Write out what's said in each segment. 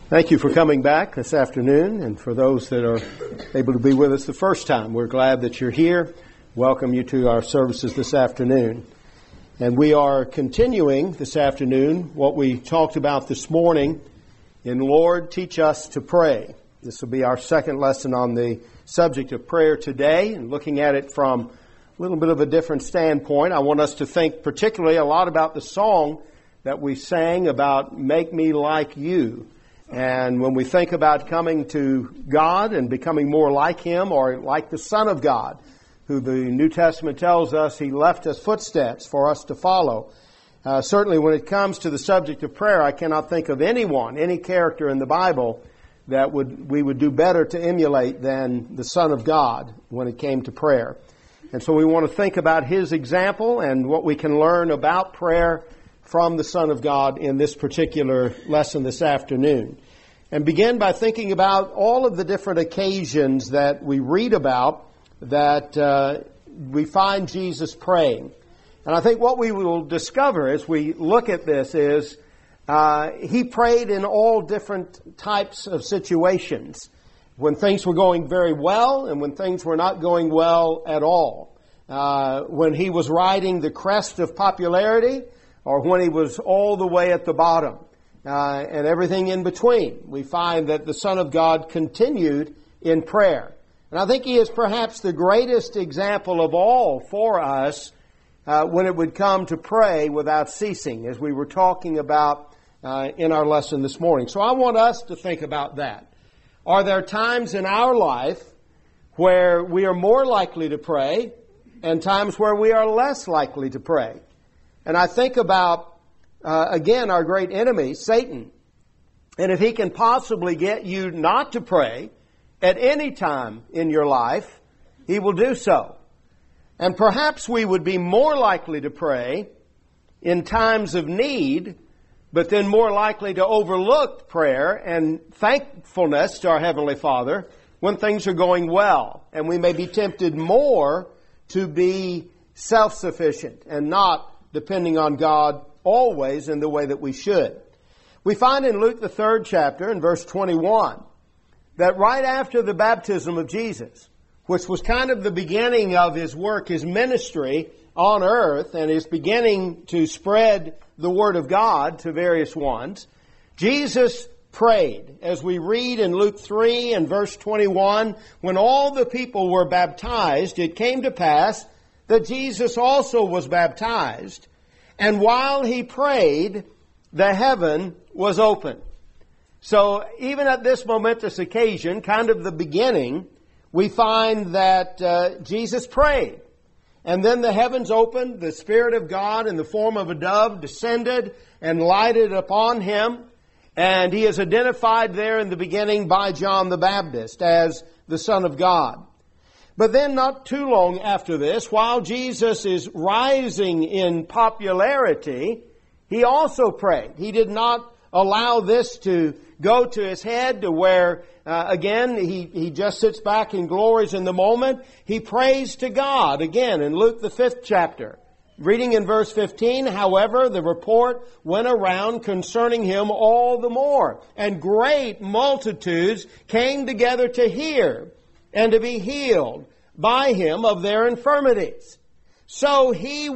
Thank you for coming back this afternoon, and for those that are able to be with us the first time, we're glad that you're here. Welcome you to our services this afternoon. And we are continuing this afternoon what we talked about this morning in Lord, Teach Us to Pray. This will be our second lesson on the subject of prayer today, and looking at it from a little bit of a different standpoint. I want us to think particularly a lot about the song that we sang about Make Me Like You. And when we think about coming to God and becoming more like Him, or like the Son of God, who the New Testament tells us He left us footsteps for us to follow. Certainly when it comes to the subject of prayer, I cannot think of anyone, any character in the Bible that we would do better to emulate than the Son of God when it came to prayer. And so we want to think about His example and what we can learn about prayer from the Son of God in this particular lesson this afternoon. And begin by thinking about all of the different occasions that we read about that we find Jesus praying. And I think what we will discover as we look at this is He prayed in all different types of situations. When things were going very well and when things were not going well at all. When He was riding the crest of popularity, or when He was all the way at the bottom, and everything in between. We find that the Son of God continued in prayer. And I think He is perhaps the greatest example of all for us when it would come to pray without ceasing, as we were talking about in our lesson this morning. So I want us to think about that. Are there times in our life where we are more likely to pray and times where we are less likely to pray? And I think about, again, our great enemy, Satan. And if he can possibly get you not to pray at any time in your life, he will do so. And perhaps we would be more likely to pray in times of need, but then more likely to overlook prayer and thankfulness to our Heavenly Father when things are going well. And we may be tempted more to be self-sufficient and not depending on God always in the way that we should. We find in Luke the 3rd chapter, in verse 21, that right after the baptism of Jesus, which was kind of the beginning of His work, His ministry on earth, and His beginning to spread the Word of God to various ones, Jesus prayed. As we read in Luke 3 and verse 21, when all the people were baptized, it came to pass that Jesus also was baptized, and while He prayed, the heaven was open. So even at this momentous occasion, kind of the beginning, we find that Jesus prayed. And then the heavens opened, the Spirit of God in the form of a dove descended and lighted upon Him, and He is identified there in the beginning by John the Baptist as the Son of God. But then not too long after this, while Jesus is rising in popularity, He also prayed. He did not allow this to go to His head to where, again, He just sits back and glories in the moment. He prays to God, again, in Luke the 5th chapter. Reading in verse 15, however, the report went around concerning Him all the more, and great multitudes came together to hear and to be healed by Him of their infirmities. So He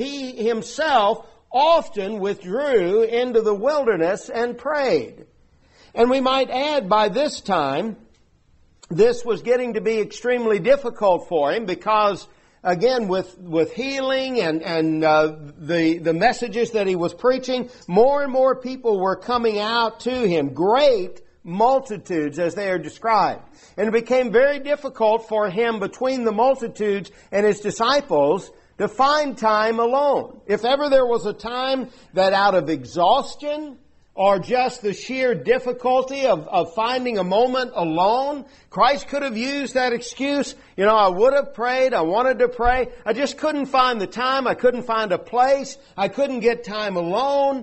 Himself often withdrew into the wilderness and prayed. And we might add, by this time, this was getting to be extremely difficult for Him because, again, with healing and the messages that He was preaching, more and more people were coming out to Him. Great multitudes, as they are described. And it became very difficult for Him between the multitudes and His disciples to find time alone. If ever there was a time that out of exhaustion or just the sheer difficulty of finding a moment alone, Christ could have used that excuse. I would have prayed, I wanted to pray, I just couldn't find the time, I couldn't find a place, I couldn't get time alone.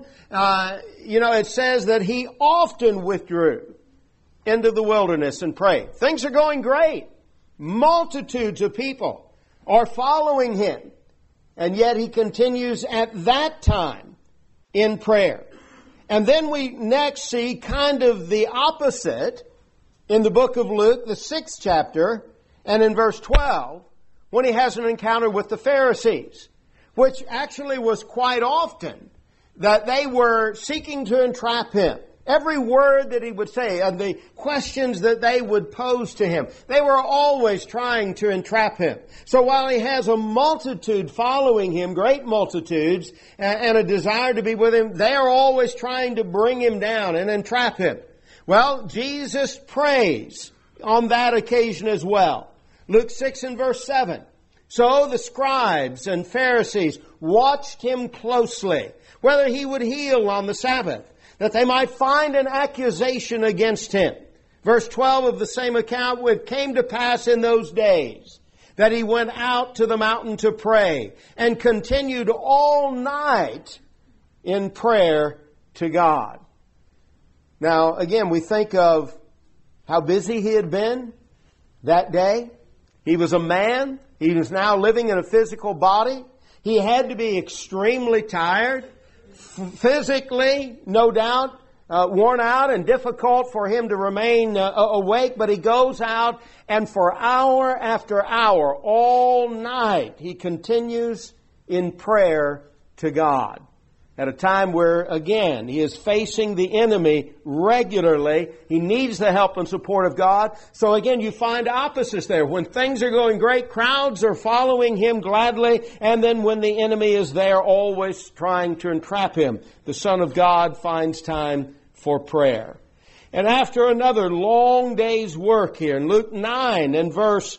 It says that He often withdrew into the wilderness and prayed. Things are going great. Multitudes of people are following Him. And yet He continues at that time in prayer. And then we next see kind of the opposite in the book of Luke, the 6th chapter, and in verse 12, when he has an encounter with the Pharisees, which actually was quite often that they were seeking to entrap him. Every word that he would say and the questions that they would pose to him, they were always trying to entrap him. So while he has a multitude following him, great multitudes, and a desire to be with him, they are always trying to bring him down and entrap him. Well, Jesus prays on that occasion as well. Luke 6 and verse 7. So the scribes and Pharisees watched him closely, whether he would heal on the Sabbath, that they might find an accusation against him. Verse 12 of the same account, it came to pass in those days that he went out to the mountain to pray and continued all night in prayer to God. Now, again, we think of how busy he had been that day. He was a man. He was now living in a physical body. He had to be extremely tired. Physically, no doubt, worn out and difficult for him to remain awake, but he goes out and for hour after hour, all night, he continues in prayer to God. At a time where, again, he is facing the enemy regularly. He needs the help and support of God. So again, you find opposites there. When things are going great, crowds are following him gladly. And then when the enemy is there, always trying to entrap him, the Son of God finds time for prayer. And after another long day's work here, in Luke 9 and verse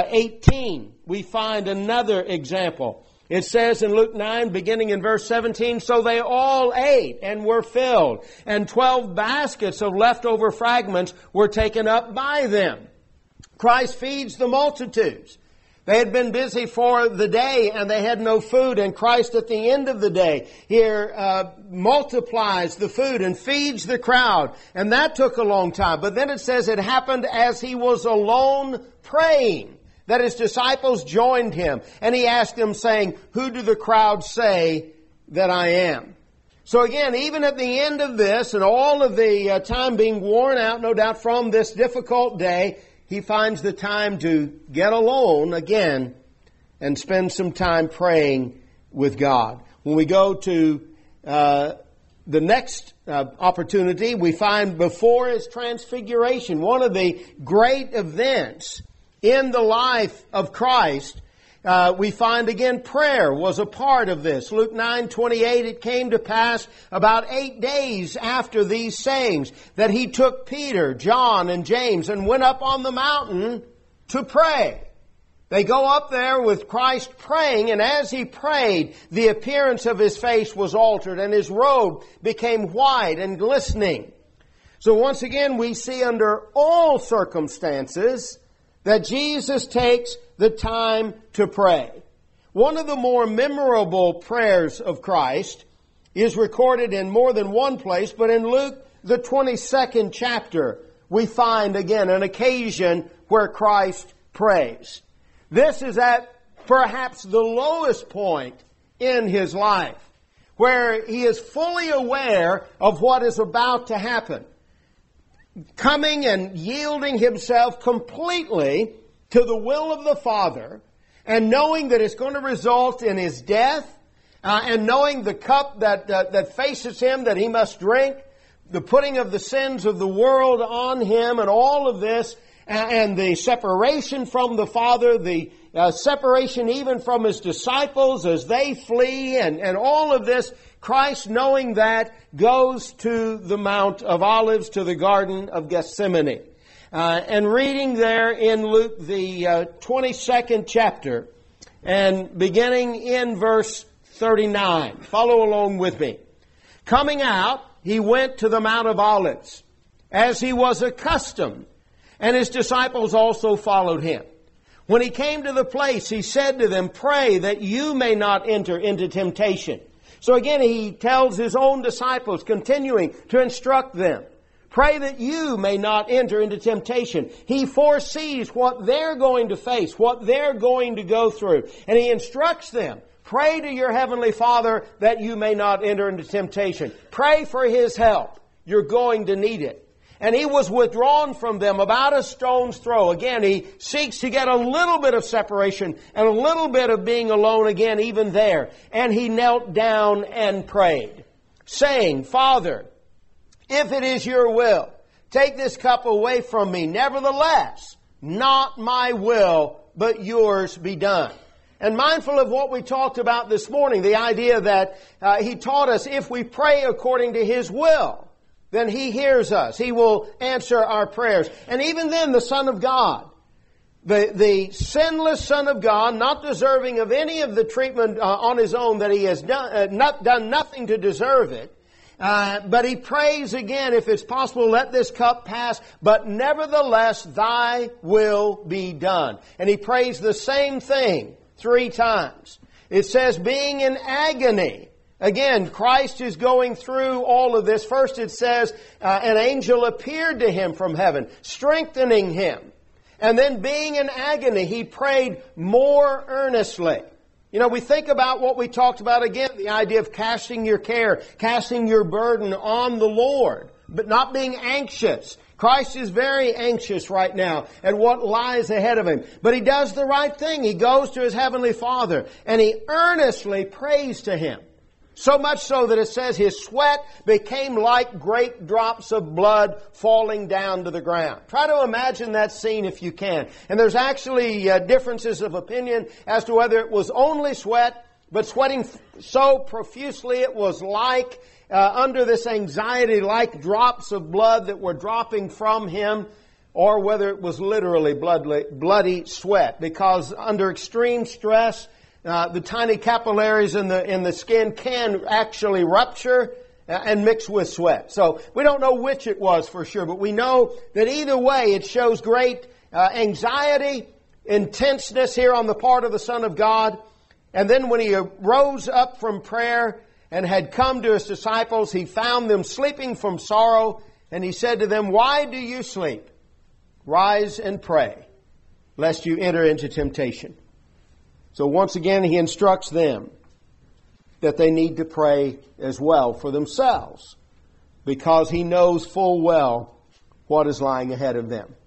18, we find another example. It says in Luke 9, beginning in verse 17, so they all ate and were filled, and 12 baskets of leftover fragments were taken up by them. Christ feeds the multitudes. They had been busy for the day and they had no food, and Christ at the end of the day here multiplies the food and feeds the crowd. And that took a long time. But then it says it happened as he was alone praying, that his disciples joined him, and he asked them, saying, who do the crowd say that I am? So again, even at the end of this, and all of the time being worn out, no doubt, from this difficult day, he finds the time to get alone again and spend some time praying with God. When we go to the next opportunity, we find before his transfiguration, one of the great events in the life of Christ, we find again prayer was a part of this. Luke 9:28, it came to pass about 8 days after these sayings that he took Peter, John, and James and went up on the mountain to pray. They go up there with Christ praying, and as he prayed, the appearance of his face was altered and his robe became white and glistening. So once again, we see under all circumstances that Jesus takes the time to pray. One of the more memorable prayers of Christ is recorded in more than one place, but in Luke, the 22nd chapter, we find again an occasion where Christ prays. This is at perhaps the lowest point in his life, where he is fully aware of what is about to happen, coming and yielding himself completely to the will of the Father, and knowing that it's going to result in his death, and knowing the cup that faces him that he must drink, the putting of the sins of the world on him, and all of this, and the separation from the Father, the separation even from his disciples as they flee, and all of this, Christ, knowing that, goes to the Mount of Olives, to the Garden of Gethsemane. And reading there in Luke, the 22nd chapter, and beginning in verse 39. Follow along with me. Coming out, he went to the Mount of Olives, as he was accustomed, and his disciples also followed him. When he came to the place, he said to them, pray that you may not enter into temptation. So again, he tells his own disciples, continuing to instruct them, pray that you may not enter into temptation. He foresees what they're going to face, what they're going to go through. And he instructs them, Pray to your Heavenly Father that you may not enter into temptation. Pray for His help. You're going to need it. And he was withdrawn from them about a stone's throw. Again, he seeks to get a little bit of separation and a little bit of being alone again, even there. And he knelt down and prayed, saying, Father, if it is your will, take this cup away from me. Nevertheless, not my will, but yours be done. And mindful of what we talked about this morning, the idea that he taught us if we pray according to His will, then He hears us. He will answer our prayers. And even then, the Son of God, the sinless Son of God, not deserving of any of the treatment on His own that He has done nothing to deserve it, but He prays again, if it's possible, let this cup pass, but nevertheless, Thy will be done. And He prays the same thing 3 times. It says, being in agony. Again, Christ is going through all of this. First it says, an angel appeared to Him from heaven, strengthening Him. And then being in agony, He prayed more earnestly. You know, we think about what we talked about again, the idea of casting your care, casting your burden on the Lord, but not being anxious. Christ is very anxious right now at what lies ahead of Him. But He does the right thing. He goes to His Heavenly Father and He earnestly prays to Him. So much so that it says His sweat became like great drops of blood falling down to the ground. Try to imagine that scene if you can. And there's actually differences of opinion as to whether it was only sweat, but sweating so profusely it was like under this anxiety, like drops of blood that were dropping from Him, or whether it was literally bloody sweat. Because under extreme stress, the tiny capillaries in the skin can actually rupture and mix with sweat. So we don't know which it was for sure, but we know that either way it shows great anxiety, intenseness here on the part of the Son of God. And then when He rose up from prayer and had come to His disciples, He found them sleeping from sorrow, and He said to them, why do you sleep? Rise and pray, lest you enter into temptation. So once again, He instructs them that they need to pray as well for themselves, because He knows full well what is lying ahead of them.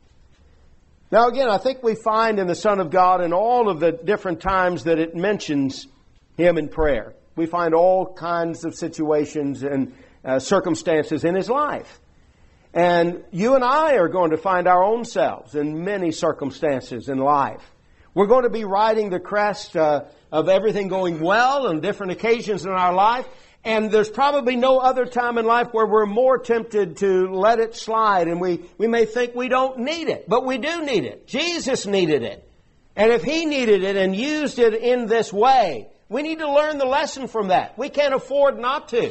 Now again, I think we find in the Son of God, in all of the different times that it mentions Him in prayer, we find all kinds of situations and circumstances in His life. And you and I are going to find our own selves in many circumstances in life. We're going to be riding the crest of everything going well on different occasions in our life. And there's probably no other time in life where we're more tempted to let it slide. And we may think we don't need it, but we do need it. Jesus needed it. And if He needed it and used it in this way, we need to learn the lesson from that. We can't afford not to.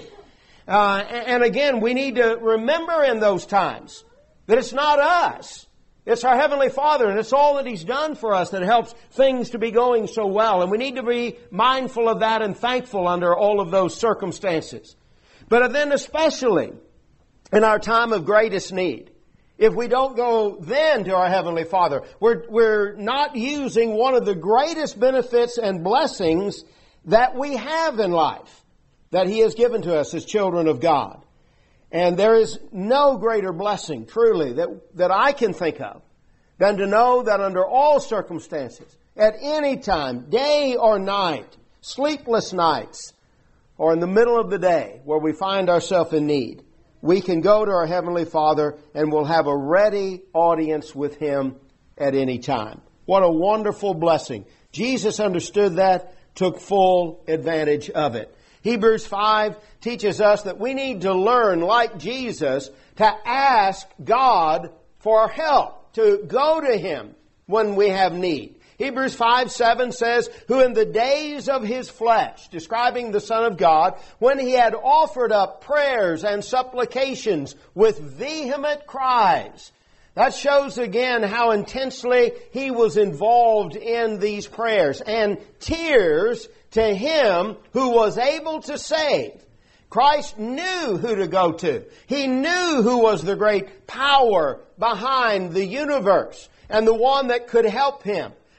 And again, we need to remember in those times that it's not us. It's our Heavenly Father, and it's all that He's done for us that helps things to be going so well. And we need to be mindful of that and thankful under all of those circumstances. But then especially in our time of greatest need, if we don't go then to our Heavenly Father, we're not using one of the greatest benefits and blessings that we have in life, that He has given to us as children of God. And there is no greater blessing, truly, that I can think of than to know that under all circumstances, at any time, day or night, sleepless nights, or in the middle of the day where we find ourselves in need, we can go to our Heavenly Father and we'll have a ready audience with Him at any time. What a wonderful blessing. Jesus understood that, took full advantage of it. Hebrews 5 teaches us that we need to learn, like Jesus, to ask God for help, to go to Him when we have need. Hebrews 5:7 says, who in the days of His flesh, describing the Son of God, when He had offered up prayers and supplications with vehement cries. That shows again how intensely He was involved in these prayers. And tears to Him who was able to save. Christ knew who to go to. He knew who was the great power behind the universe and the one that could help Him.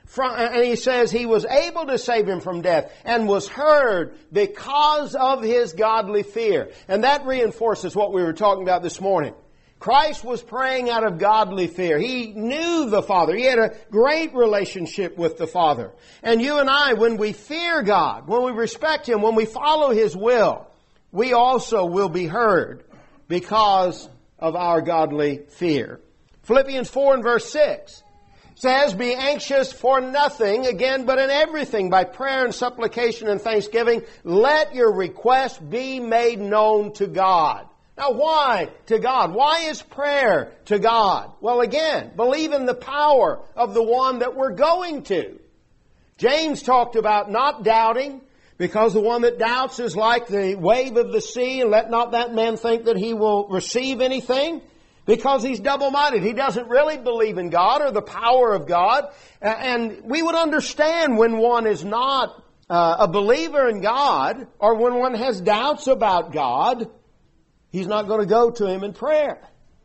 and he says he was able to save him from death and was heard because of his godly fear. And that reinforces what we were talking about this morning. Christ was praying out of godly fear. He knew the Father. He had a great relationship with the Father. And you and I, when we fear God, when we respect Him, when we follow His will, we also will be heard because of our godly fear. Philippians 4 and verse 6 says, "Be anxious for nothing, again, but in everything, by prayer and supplication and thanksgiving, let your requests be made known to God." Now why to God? Why is prayer to God? Well, again, believe in the power of the one that we're going to. James talked about not doubting, because the one that doubts is like the wave of the sea, and let not that man think that he will receive anything, because he's double-minded. He doesn't really believe in God or the power of God. And we would understand when one is not a believer in God, or when one has doubts about God, he's not going to go to Him in prayer.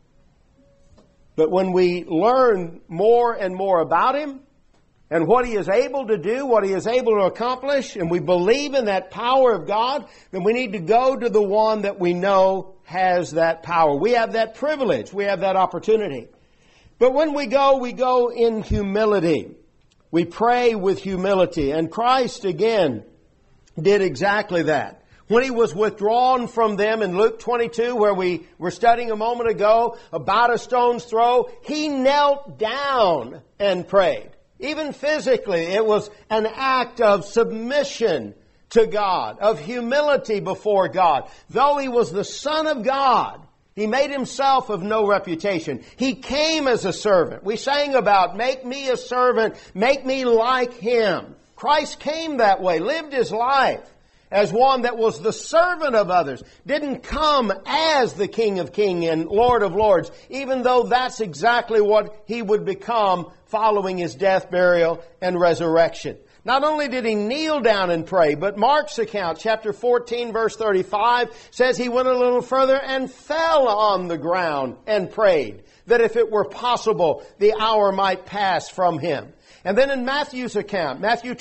But when we learn more and more about Him and what He is able to do, what He is able to accomplish, and we believe in that power of God, then we need to go to the one that we know has that power. We have that privilege. We have that opportunity. But when we go in humility. We pray with humility. And Christ, again, did exactly that. When He was withdrawn from them in Luke 22, where we were studying a moment ago, about a stone's throw, He knelt down and prayed. Even physically, it was an act of submission to God, of humility before God. Though He was the Son of God, He made Himself of no reputation. He came as a servant. We sang about, make me a servant, make me like Him. Christ came that way, lived His life as one that was the servant of others, didn't come as the King of Kings and Lord of Lords, even though that's exactly what He would become following His death, burial, and resurrection. Not only did He kneel down and pray, but Mark's account, chapter 14, verse 35, says He went a little further and fell on the ground and prayed, that if it were possible, the hour might pass from Him. And then in Matthew's account, Matthew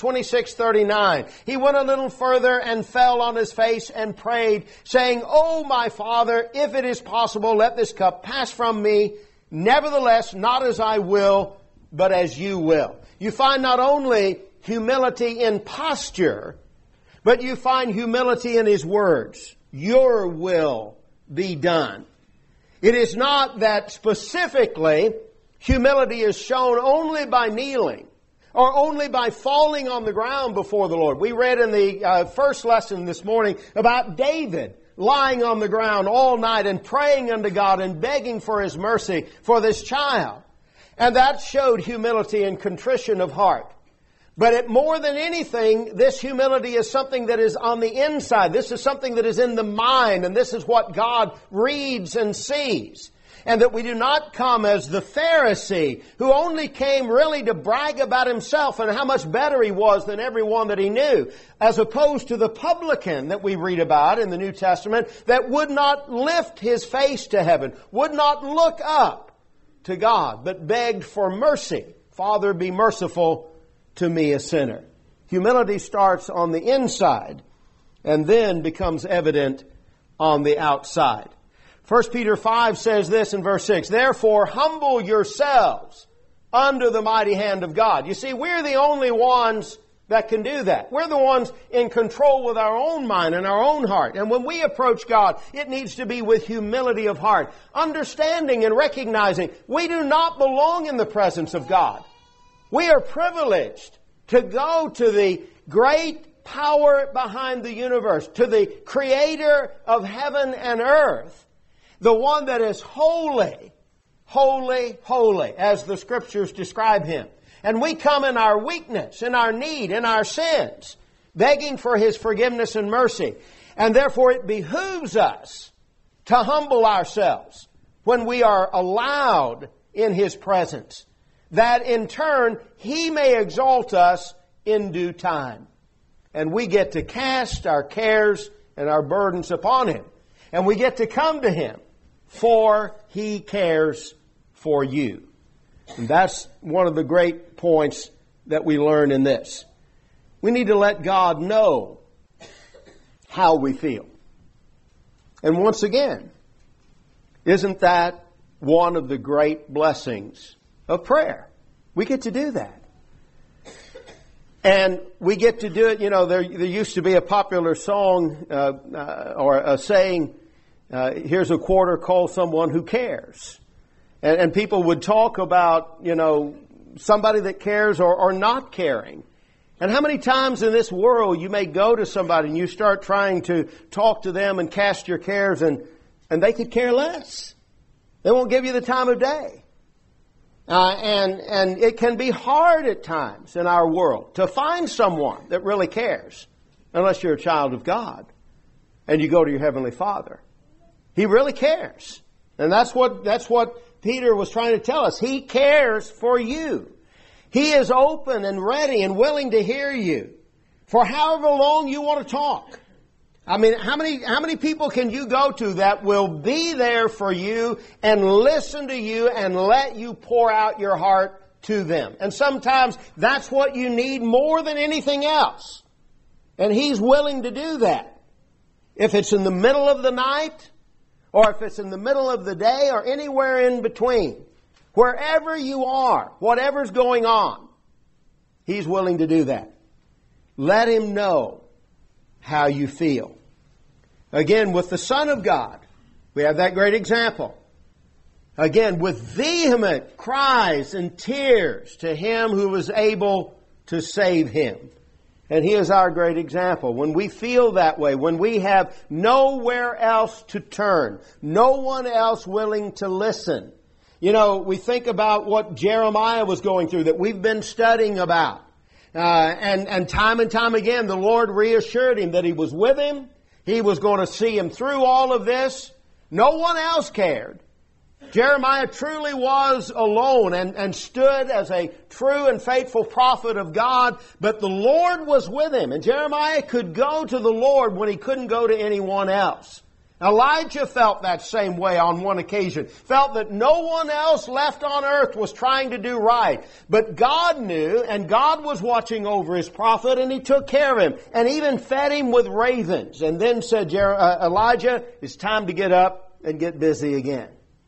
26:39, He went a little further and fell on His face and prayed, saying, "O my Father, if it is possible, let this cup pass from me. Nevertheless, not as I will, but as You will." You find not only humility in posture, but you find humility in His words. Your will be done. It is not that specifically humility is shown only by kneeling or only by falling on the ground before the Lord. We read in the first lesson this morning about David lying on the ground all night and praying unto God and begging for His mercy for this child. And that showed humility and contrition of heart. But more than anything, this humility is something that is on the inside. This is something that is in the mind, and this is what God reads and sees. And that we do not come as the Pharisee, who only came really to brag about himself and how much better he was than everyone that he knew, as opposed to the publican that we read about in the New Testament, that would not lift his face to heaven, would not look up to God, but begged for mercy. Father, be merciful to me, a sinner. Humility starts on the inside and then becomes evident on the outside. 1 Peter 5 says this in verse 6, "Therefore humble yourselves under the mighty hand of God." You see, we're the only ones that can do that. We're the ones in control with our own mind and our own heart. And when we approach God, it needs to be with humility of heart, understanding and recognizing we do not belong in the presence of God. We are privileged to go to the great power behind the universe, to the Creator of heaven and earth, the one that is holy, holy, holy, as the Scriptures describe Him. And we come in our weakness, in our need, in our sins, begging for His forgiveness and mercy. And therefore it behooves us to humble ourselves when we are allowed in His presence, that in turn He may exalt us in due time. And we get to cast our cares and our burdens upon Him. And we get to come to Him, for He cares for you. And that's one of the great points that we learn in this. We need to let God know how we feel. And once again, isn't that one of the great blessings of prayer? We get to do that. And we get to do it, there used to be a popular song or a saying, here's a quarter, call someone who cares. And people would talk about, somebody that cares or not caring. And how many times in this world you may go to somebody and you start trying to talk to them and cast your cares and they could care less. They won't give you the time of day. And it can be hard at times in our world to find someone that really cares, unless you're a child of God and you go to your Heavenly Father. He really cares. And that's what Peter was trying to tell us. He cares for you. He is open and ready and willing to hear you for however long you want to talk. I mean, how many people can you go to that will be there for you and listen to you and let you pour out your heart to them? And sometimes that's what you need more than anything else. And He's willing to do that. If it's in the middle of the night, or if it's in the middle of the day, or anywhere in between, wherever you are, whatever's going on, He's willing to do that. Let Him know how you feel. Again, with the Son of God, we have that great example. Again, with vehement cries and tears to Him who was able to save him. And He is our great example. When we feel that way, when we have nowhere else to turn, no one else willing to listen. We think about what Jeremiah was going through that we've been studying about. And time again, the Lord reassured him that He was with him. He was going to see him through all of this. No one else cared. Jeremiah truly was alone and stood as a true and faithful prophet of God, but the Lord was with him. And Jeremiah could go to the Lord when he couldn't go to anyone else. Elijah felt that same way on one occasion. Felt that no one else left on earth was trying to do right. But God knew, and God was watching over His prophet, and He took care of him, and even fed him with ravens. And then said, Elijah, it's time to get up and get busy again.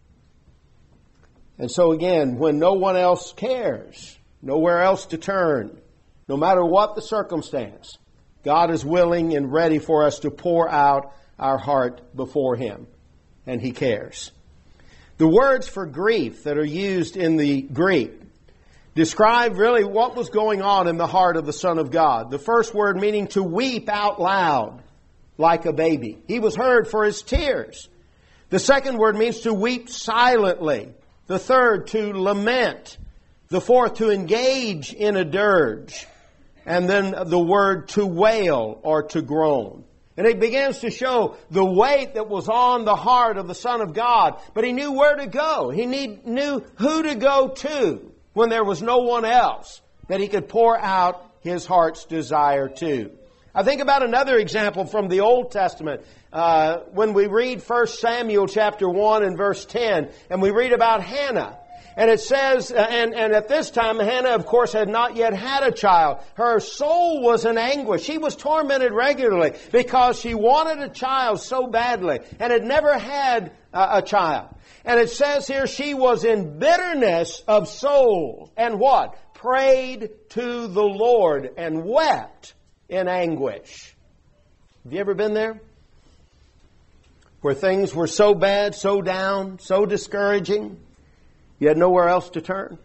And so again, when no one else cares, nowhere else to turn, no matter what the circumstance, God is willing and ready for us to pour out our heart before Him, and He cares. The words for grief that are used in the Greek describe really what was going on in the heart of the Son of God. The first word meaning to weep out loud like a baby. He was heard for His tears. The second word means to weep silently. The third, to lament. The fourth, to engage in a dirge. And then the word to wail or to groan. And it begins to show the weight that was on the heart of the Son of God. But He knew where to go. He knew who to go to when there was no one else that He could pour out His heart's desire to. I think about another example from the Old Testament. When we read 1 Samuel chapter 1 and verse 10, and we read about Hannah. And it says, and at this time, Hannah, of course, had not yet had a child. Her soul was in anguish. She was tormented regularly because she wanted a child so badly and had never had a child. And it says here, she was in bitterness of soul. And what? Prayed to the Lord and wept in anguish. Have you ever been there? Where things were so bad, so down, so discouraging, you had nowhere else to turn.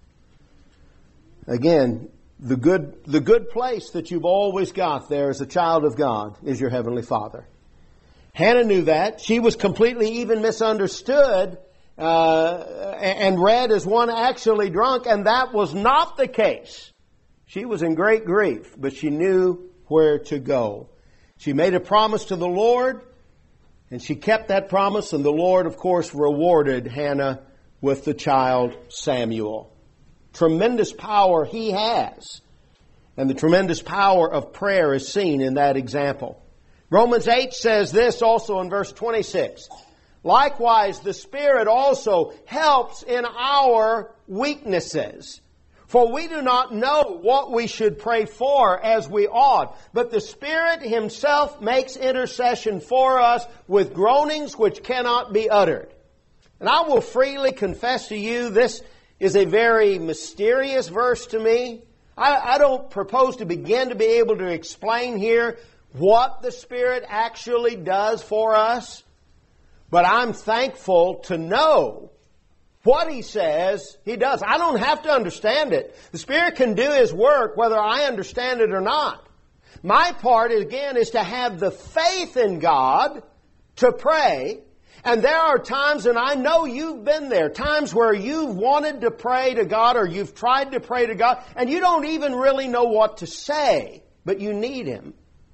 Again, the good place that you've always got there as a child of God is your Heavenly Father. Hannah knew that. She was completely even misunderstood and read as one actually drunk, and that was not the case. She was in great grief, but she knew where to go. She made a promise to the Lord, and she kept that promise, and the Lord, of course, rewarded Hannah with the child Samuel. Tremendous power He has. And the tremendous power of prayer is seen in that example. Romans 8 says this also in verse 26. Likewise, the Spirit also helps in our weaknesses. For we do not know what we should pray for as we ought, but the Spirit Himself makes intercession for us with groanings which cannot be uttered. And I will freely confess to you, this is a very mysterious verse to me. I don't propose to begin to be able to explain here what the Spirit actually does for us, but I'm thankful to know what He says He does. I don't have to understand it. The Spirit can do His work whether I understand it or not. My part, again, is to have the faith in God to pray. And there are times, and I know you've been there, times where you've wanted to pray to God or you've tried to pray to God, and you don't even really know what to say, but you need Him.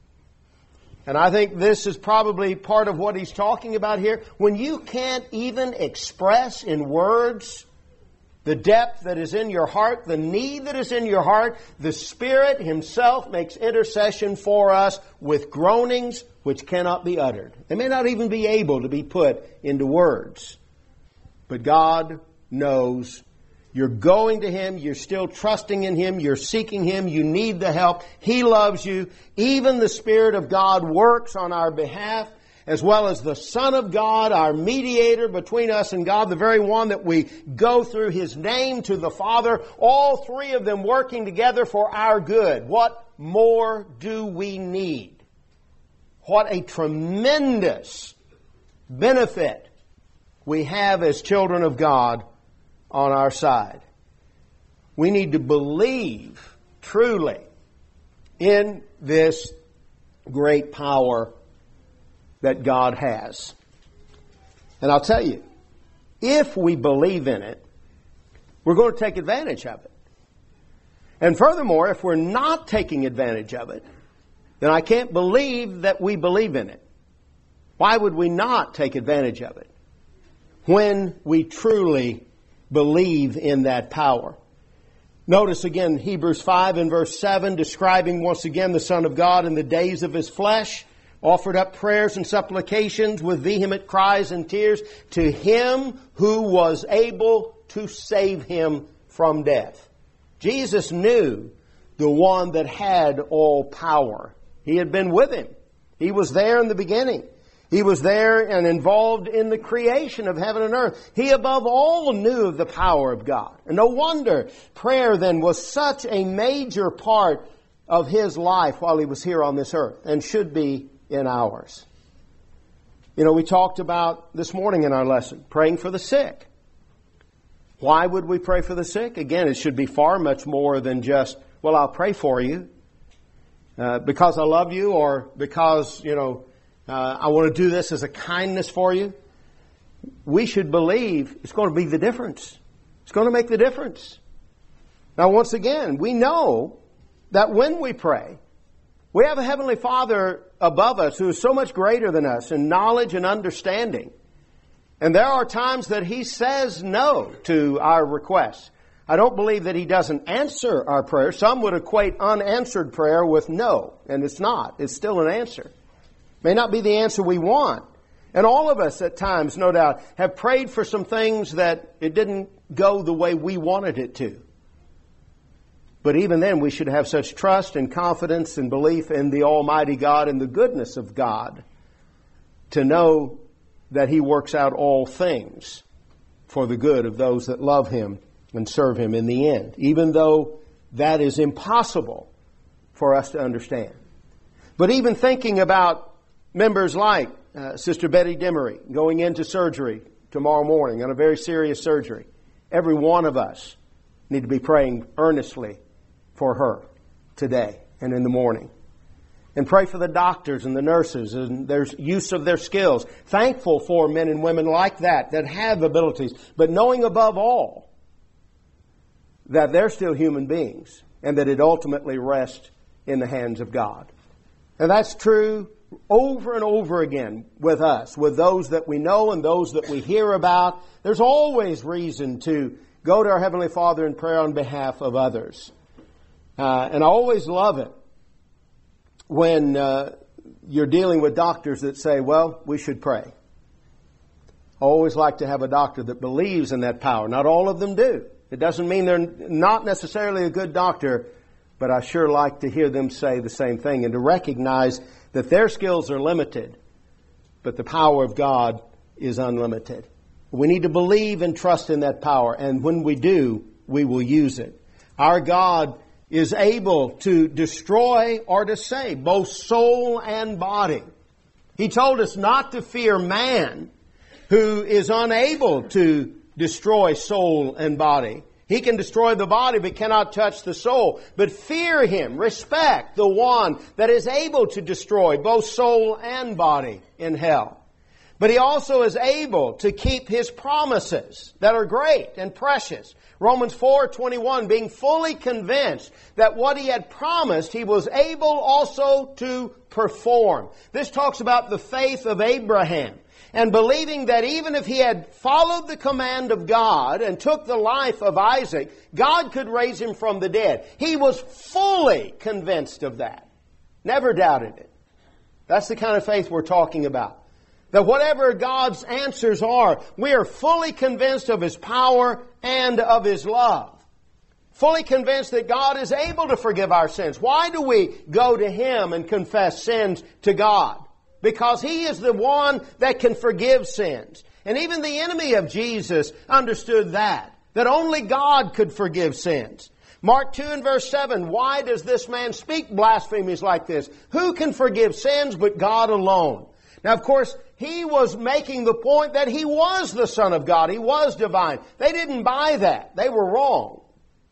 And I think this is probably part of what he's talking about here. When you can't even express in words the depth that is in your heart, the need that is in your heart, the Spirit Himself makes intercession for us with groanings which cannot be uttered. They may not even be able to be put into words. But God knows. You're going to Him. You're still trusting in Him. You're seeking Him. You need the help. He loves you. Even the Spirit of God works on our behalf, as well as the Son of God, our mediator between us and God, the very one that we go through His name to the Father, all three of them working together for our good. What more do we need? What a tremendous benefit we have as children of God on our side. We need to believe truly in this great power that God has. And I'll tell you, if we believe in it, we're going to take advantage of it. And furthermore, if we're not taking advantage of it, then I can't believe that we believe in it. Why would we not take advantage of it when we truly believe in that power? Notice again Hebrews 5 and verse 7, describing once again the Son of God in the days of His flesh, offered up prayers and supplications with vehement cries and tears to Him who was able to save Him from death. Jesus knew the one that had all power. He had been with Him. He was there in the beginning. He was there and involved in the creation of heaven and earth. He above all knew of the power of God. And no wonder prayer then was such a major part of His life while He was here on this earth, and should be in ours. You know, we talked about this morning in our lesson, praying for the sick. Why would we pray for the sick? Again, it should be far much more than just, well, I'll pray for you because I love you, or because, I want to do this as a kindness for you. We should believe it's going to be the difference. It's going to make the difference. Now, once again, we know that when we pray, we have a Heavenly Father above us who is so much greater than us in knowledge and understanding. And there are times that He says no to our requests. I don't believe that He doesn't answer our prayers. Some would equate unanswered prayer with no, and it's not. It's still an answer. May not be the answer we want. And all of us at times, no doubt, have prayed for some things that it didn't go the way we wanted it to. But even then, we should have such trust and confidence and belief in the Almighty God and the goodness of God to know that He works out all things for the good of those that love Him and serve Him in the end, even though that is impossible for us to understand. But even thinking about members like Sister Betty Demery going into surgery tomorrow morning on a very serious surgery, every one of us need to be praying earnestly for her today and in the morning. And pray for the doctors and the nurses and their use of their skills. Thankful for men and women like that have abilities, but knowing above all that they're still human beings and that it ultimately rests in the hands of God. And that's true over and over again with us, with those that we know and those that we hear about. There's always reason to go to our Heavenly Father in prayer on behalf of others. And I always love it when you're dealing with doctors that say, well, we should pray. I always like to have a doctor that believes in that power. Not all of them do. It doesn't mean they're not necessarily a good doctor, but I sure like to hear them say the same thing and to recognize that their skills are limited, but the power of God is unlimited. We need to believe and trust in that power, and when we do, we will use it. Our God is able to destroy or to save both soul and body. He told us not to fear man, who is unable to destroy soul and body. He can destroy the body but cannot touch the soul. But fear Him, respect the one that is able to destroy both soul and body in hell. But He also is able to keep His promises that are great and precious. Romans 4:21, being fully convinced that what He had promised, He was able also to perform. This talks about the faith of Abraham, and believing that even if he had followed the command of God and took the life of Isaac, God could raise him from the dead. He was fully convinced of that. Never doubted it. That's the kind of faith we're talking about. That whatever God's answers are, we are fully convinced of His power and of His love. Fully convinced that God is able to forgive our sins. Why do we go to Him and confess sins to God? Because He is the one that can forgive sins. And even the enemy of Jesus understood that only God could forgive sins. Mark 2 and verse 7, why does this man speak blasphemies like this? Who can forgive sins but God alone? Now, of course, he was making the point that He was the Son of God. He was divine. They didn't buy that. They were wrong.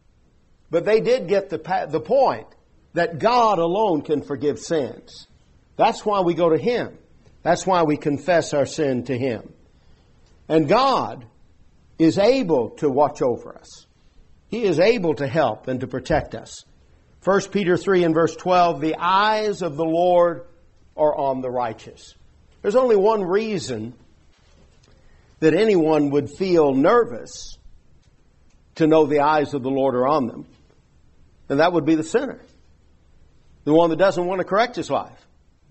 But they did get the point that God alone can forgive sins. That's why we go to Him. That's why we confess our sin to Him. And God is able to watch over us. He is able to help and to protect us. 1 Peter 3 and verse 12, the eyes of the Lord are on the righteous. There's only one reason that anyone would feel nervous to know the eyes of the Lord are on them. And that would be the sinner. The one that doesn't want to correct his life.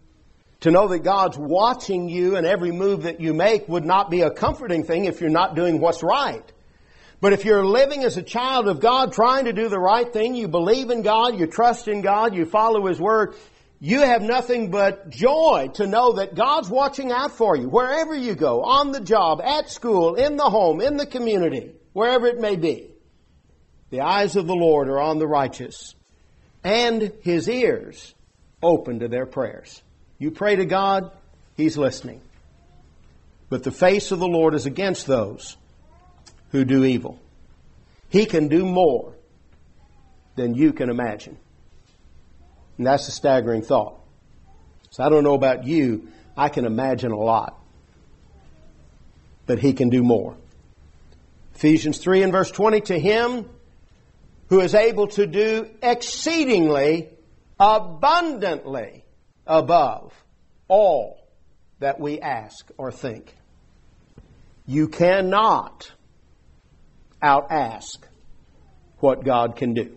To know that God's watching you and every move that you make would not be a comforting thing if you're not doing what's right. But if you're living as a child of God, trying to do the right thing, you believe in God, you trust in God, you follow His Word, you have nothing but joy to know that God's watching out for you wherever you go, on the job, at school, in the home, in the community, wherever it may be. The eyes of the Lord are on the righteous, and His ears open to their prayers. You pray to God, He's listening. But the face of the Lord is against those who do evil. He can do more than you can imagine. And that's a staggering thought. So I don't know about you, I can imagine a lot. But He can do more. Ephesians 3 and verse 20, to Him who is able to do exceedingly abundantly above all that we ask or think. You cannot out-ask what God can do.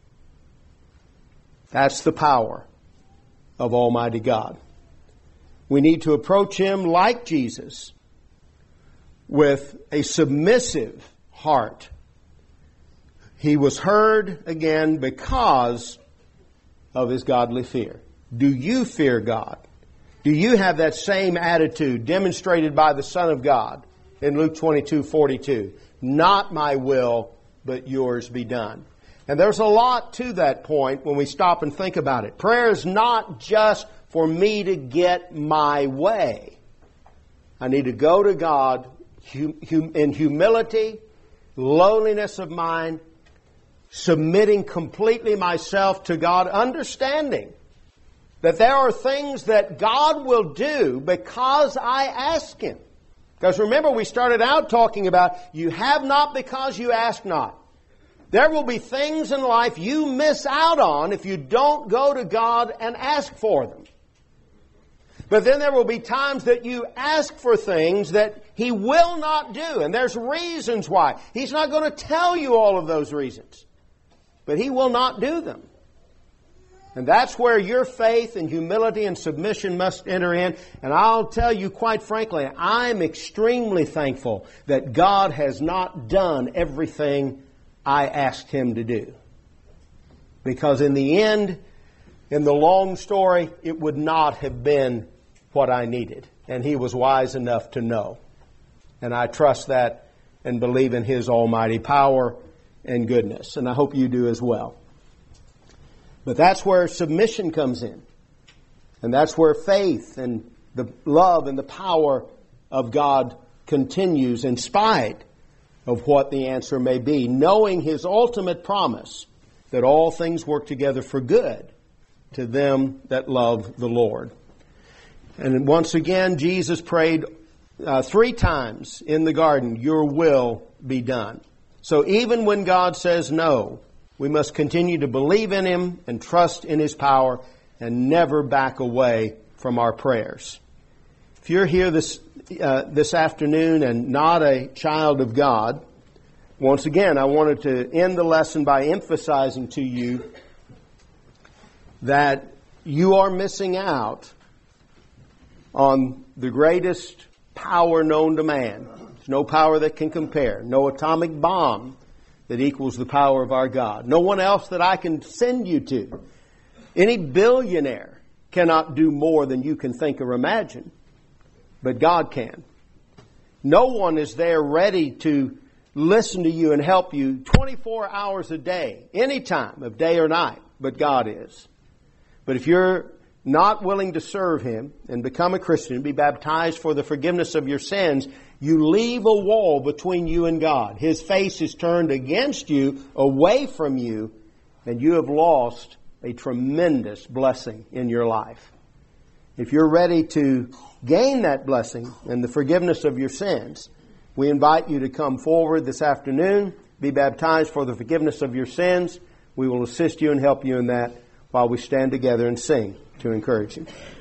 That's the power of Almighty God. We need to approach Him like Jesus, with a submissive heart. He was heard again because of His godly fear. Do you fear God? Do you have that same attitude demonstrated by the Son of God in Luke 22:42? Not my will, but yours be done. And there's a lot to that point when we stop and think about it. Prayer is not just for me to get my way. I need to go to God in humility, lowliness of mind, submitting completely myself to God, understanding that there are things that God will do because I ask Him. Because remember, we started out talking about you have not because you ask not. There will be things in life you miss out on if you don't go to God and ask for them. But then there will be times that you ask for things that He will not do. And there's reasons why. He's not going to tell you all of those reasons. But He will not do them. And that's where your faith and humility and submission must enter in. And I'll tell you quite frankly, I'm extremely thankful that God has not done everything I asked Him to do. Because in the end, in the long story, it would not have been what I needed. And He was wise enough to know. And I trust that and believe in His almighty power and goodness. And I hope you do as well. But that's where submission comes in. And that's where faith and the love and the power of God continues in spite of what the answer may be, knowing His ultimate promise that all things work together for good to them that love the Lord. And once again, Jesus prayed 3 times in the garden, your will be done. So even when God says no, we must continue to believe in Him and trust in His power and never back away from our prayers. If you're here this afternoon and not a child of God, once again, I wanted to end the lesson by emphasizing to you that you are missing out on the greatest power known to man. There's no power that can compare. No atomic bomb that equals the power of our God. No one else that I can send you to. Any billionaire cannot do more than you can think or imagine. But God can. No one is there ready to listen to you and help you 24 hours a day, any time of day or night, but God is. But if you're not willing to serve Him and become a Christian, be baptized for the forgiveness of your sins, you leave a wall between you and God. His face is turned against you, away from you, and you have lost a tremendous blessing in your life. If you're ready to gain that blessing and the forgiveness of your sins, we invite you to come forward this afternoon, be baptized for the forgiveness of your sins. We will assist you and help you in that while we stand together and sing to encourage you.